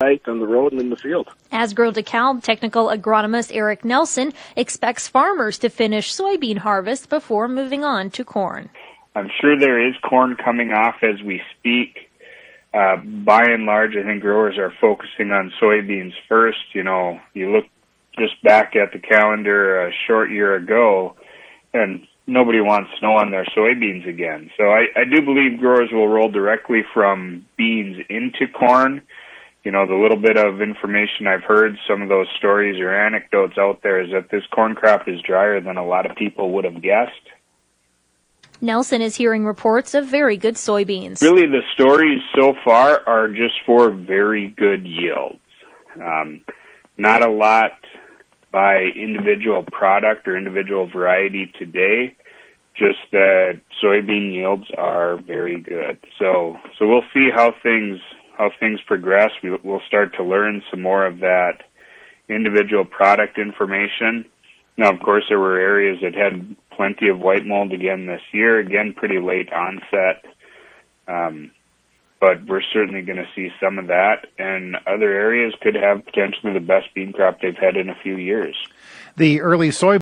site, on the road, and in the field. Asgrow DeKalb technical agronomist Eric Nelson expects farmers to finish soybean harvest before moving on to corn. I'm sure there is corn coming off as we speak. By and large, I think growers are focusing on soybeans first. You know, you look just back at the calendar a short year ago, and nobody wants snow on their soybeans again. So I do believe growers will roll directly from beans into corn. You know, the little bit of information I've heard, some of those stories or anecdotes out there is that this corn crop is drier than a lot of people would have guessed. Nelson is hearing reports of very good soybeans. Really, the stories so far are just for very good yields. Not a lot by individual product or individual variety today, just that soybean yields are very good. So we'll see how things progress. We'll start to learn some more of that individual product information. Now, of course, there were areas that had plenty of white mold again this year, again, pretty late onset. But we're certainly going to see some of that, and other areas could have potentially the best bean crop they've had in a few years. The early soybean